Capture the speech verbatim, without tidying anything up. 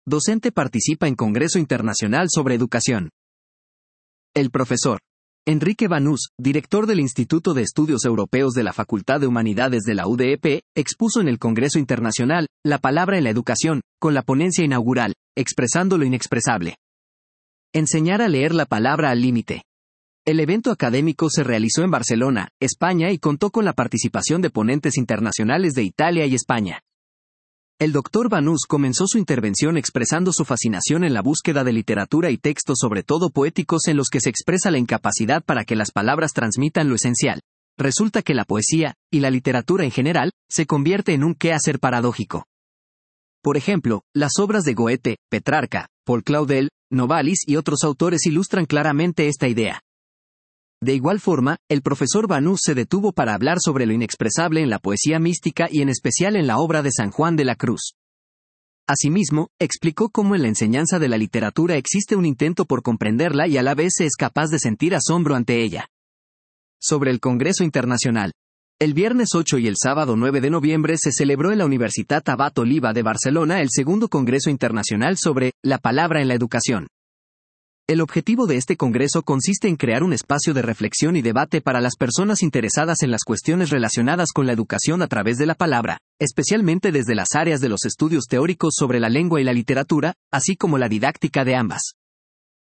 docente participa en Congreso Internacional sobre Educación. El profesor Enrique Banús, director del Instituto de Estudios Europeos de la Facultad de Humanidades de la U D E P, expuso en el Congreso Internacional la palabra en la educación, con la ponencia inaugural, expresando lo inexpresable. Enseñar a leer la palabra al límite. El evento académico se realizó en Barcelona, España, y contó con la participación de ponentes internacionales de Italia y España. El doctor Banús comenzó su intervención expresando su fascinación en la búsqueda de literatura y textos, sobre todo poéticos, en los que se expresa la incapacidad para que las palabras transmitan lo esencial. Resulta que la poesía, y la literatura en general, se convierte en un quehacer paradójico. Por ejemplo, las obras de Goethe, Petrarca, Paul Claudel, Novalis y otros autores ilustran claramente esta idea. De igual forma, el profesor Banús se detuvo para hablar sobre lo inexpresable en la poesía mística y en especial en la obra de San Juan de la Cruz. Asimismo, explicó cómo en la enseñanza de la literatura existe un intento por comprenderla y a la vez se es capaz de sentir asombro ante ella. Sobre el Congreso Internacional. El viernes ocho y el sábado nueve de noviembre se celebró en la Universitat Abat Oliba de Barcelona el segundo Congreso Internacional sobre la palabra en la educación. El objetivo de este congreso consiste en crear un espacio de reflexión y debate para las personas interesadas en las cuestiones relacionadas con la educación a través de la palabra, especialmente desde las áreas de los estudios teóricos sobre la lengua y la literatura, así como la didáctica de ambas.